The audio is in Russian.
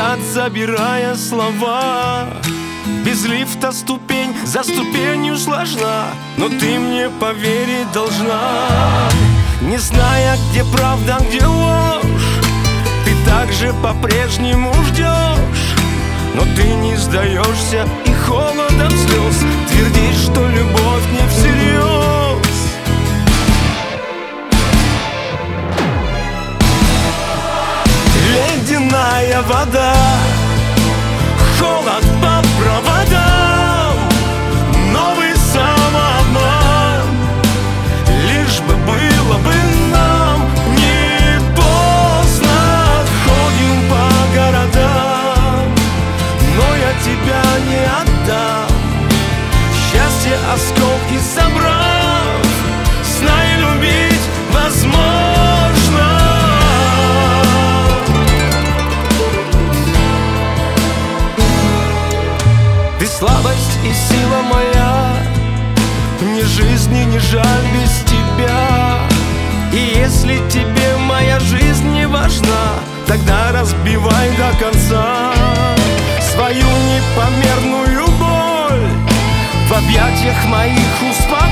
назад, забирая слова. Без лифта ступень за ступенью сложна, но ты мне поверить должна. Не зная, где правда, где ложь, ты также по-прежнему ждешь. Но ты не сдаешься и холодом слез твердишь, что любовь не всерьез. Ледяная вода, холод по проводам, новый самообман, лишь бы было бы нам. Не поздно, ходим по городам, но я тебя не отдам. Счастье осколки собрав, знай, любить возможно. Ты слабость и сила моя, мне жизни не жаль без тебя. И если тебе моя жизнь не важна, тогда разбивай до конца свою непомерную боль. В объятиях моих успокой.